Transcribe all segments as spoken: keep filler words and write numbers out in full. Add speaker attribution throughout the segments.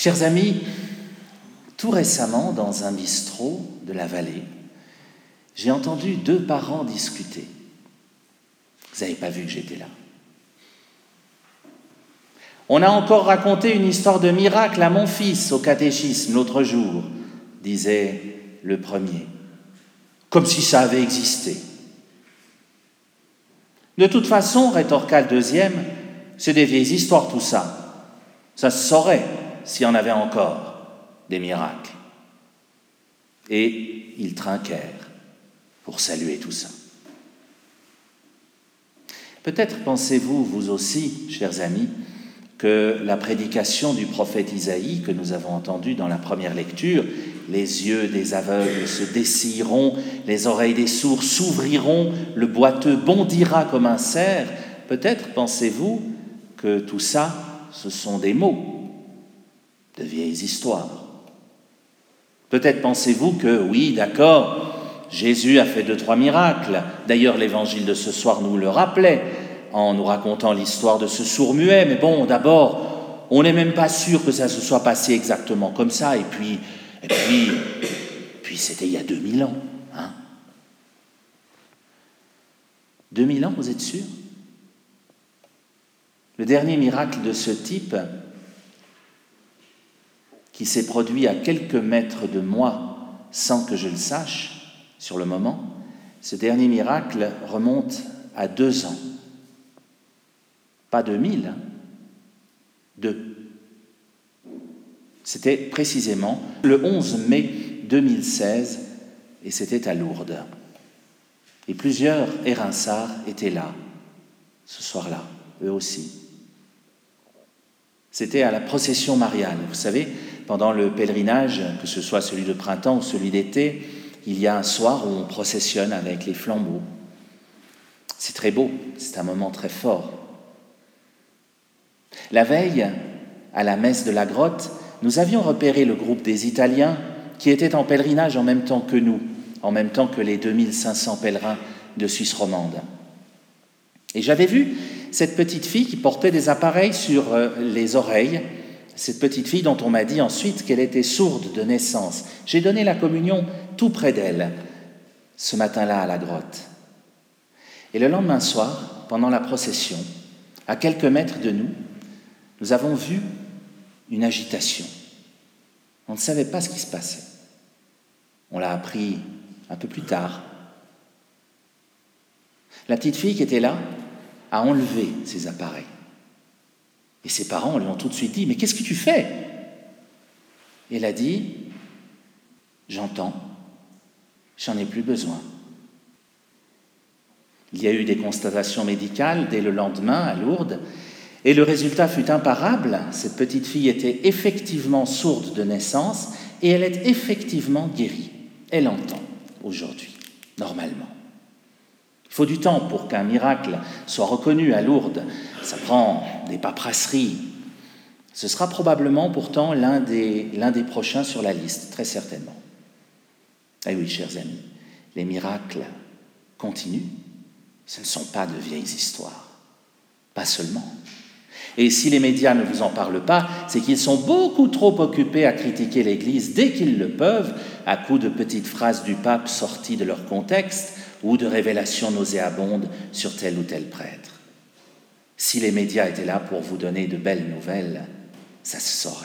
Speaker 1: Chers amis, tout récemment, dans un bistrot de la vallée, j'ai entendu deux parents discuter. Vous n'avez pas vu que j'étais là. On a encore raconté une histoire de miracle à mon fils au catéchisme l'autre jour, disait le premier, comme si ça avait existé. De toute façon, rétorqua le deuxième, c'est des vieilles histoires tout ça. Ça se saurait s'il y en avait encore des miracles. Et ils trinquèrent pour saluer tout ça. Peut-être pensez-vous, vous aussi, chers amis, que la prédication du prophète Isaïe que nous avons entendue dans la première lecture, les yeux des aveugles se dessilleront, les oreilles des sourds s'ouvriront, le boiteux bondira comme un cerf, peut-être pensez-vous que tout ça, ce sont des mots, de vieilles histoires. Peut-être pensez-vous que, oui, d'accord, Jésus a fait deux, trois miracles. D'ailleurs, l'évangile de ce soir nous le rappelait en nous racontant l'histoire de ce sourd-muet. Mais bon, d'abord, on n'est même pas sûr que ça se soit passé exactement comme ça. Et puis, et puis, puis c'était il y a deux mille ans. Hein. deux mille ans, vous êtes sûr? Le dernier miracle de ce type, qui s'est produit à quelques mètres de moi sans que je le sache, sur le moment, ce dernier miracle remonte à deux ans. Pas deux mille, hein, deux. C'était précisément le onze mai deux mille seize et c'était à Lourdes. Et plusieurs Érinsards étaient là, ce soir-là, eux aussi. C'était à la procession mariale. Vous savez, pendant le pèlerinage, que ce soit celui de printemps ou celui d'été, il y a un soir où on processionne avec les flambeaux. C'est très beau, c'est un moment très fort. La veille, à la messe de la grotte, nous avions repéré le groupe des Italiens qui étaient en pèlerinage en même temps que nous, en même temps que les deux mille cinq cents pèlerins de Suisse romande. Et j'avais vu cette petite fille qui portait des appareils sur les oreilles, cette petite fille dont on m'a dit ensuite qu'elle était sourde de naissance. J'ai donné la communion tout près d'elle, ce matin-là à la grotte. Et le lendemain soir, pendant la procession, à quelques mètres de nous, nous avons vu une agitation. On ne savait pas ce qui se passait. On l'a appris un peu plus tard. La petite fille qui était là a enlevé ses appareils. Et ses parents lui ont tout de suite dit « Mais qu'est-ce que tu fais ?» Et elle a dit « J'entends, j'en ai plus besoin. » Il y a eu des constatations médicales dès le lendemain à Lourdes, et le résultat fut imparable. Cette petite fille était effectivement sourde de naissance, et elle est effectivement guérie. Elle entend aujourd'hui, normalement. Il faut du temps pour qu'un miracle soit reconnu à Lourdes. Ça prend des paperasseries. Ce sera probablement pourtant l'un des, l'un des prochains sur la liste, très certainement. Eh oui, chers amis, les miracles continuent. Ce ne sont pas de vieilles histoires. Pas seulement. Et si les médias ne vous en parlent pas, c'est qu'ils sont beaucoup trop occupés à critiquer l'Église dès qu'ils le peuvent, à coups de petites phrases du pape sorties de leur contexte, ou de révélations nauséabondes sur tel ou tel prêtre. Si les médias étaient là pour vous donner de belles nouvelles, ça se saurait.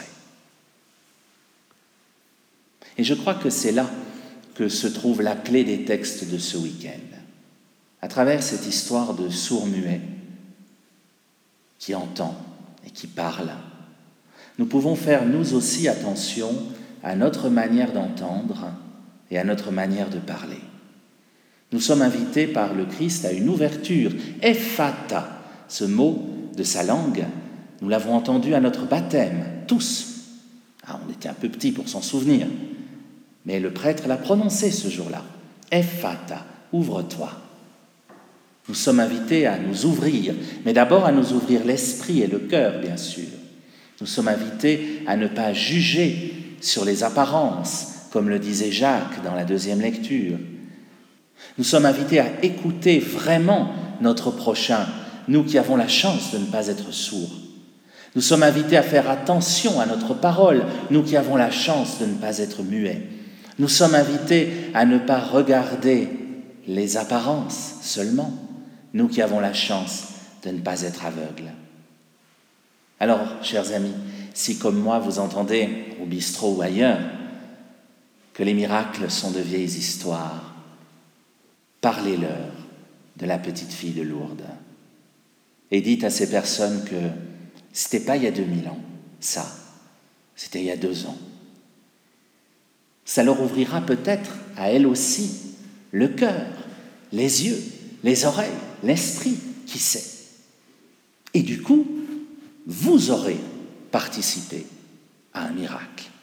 Speaker 1: Et je crois que c'est là que se trouve la clé des textes de ce week-end. À travers cette histoire de sourd-muet qui entend et qui parle, nous pouvons faire nous aussi attention à notre manière d'entendre et à notre manière de parler. Nous sommes invités par le Christ à une ouverture, ephata, ce mot de sa langue, nous l'avons entendu à notre baptême, tous. Ah, on était un peu petits pour s'en souvenir, mais le prêtre l'a prononcé ce jour-là. Ephata, ouvre-toi. Nous sommes invités à nous ouvrir, mais d'abord à nous ouvrir l'esprit et le cœur, bien sûr. Nous sommes invités à ne pas juger sur les apparences, comme le disait Jacques dans la deuxième lecture. Nous sommes invités à écouter vraiment notre prochain, nous qui avons la chance de ne pas être sourds. Nous sommes invités à faire attention à notre parole, nous qui avons la chance de ne pas être muets. Nous sommes invités à ne pas regarder les apparences seulement, nous qui avons la chance de ne pas être aveugles. Alors, chers amis, si comme moi vous entendez, au bistrot ou ailleurs, que les miracles sont de vieilles histoires, parlez-leur de la petite fille de Lourdes et dites à ces personnes que c'était pas il y a deux mille ans, ça, c'était il y a deux ans. Ça leur ouvrira peut-être à elles aussi le cœur, les yeux, les oreilles, l'esprit, qui sait. Et du coup, vous aurez participé à un miracle.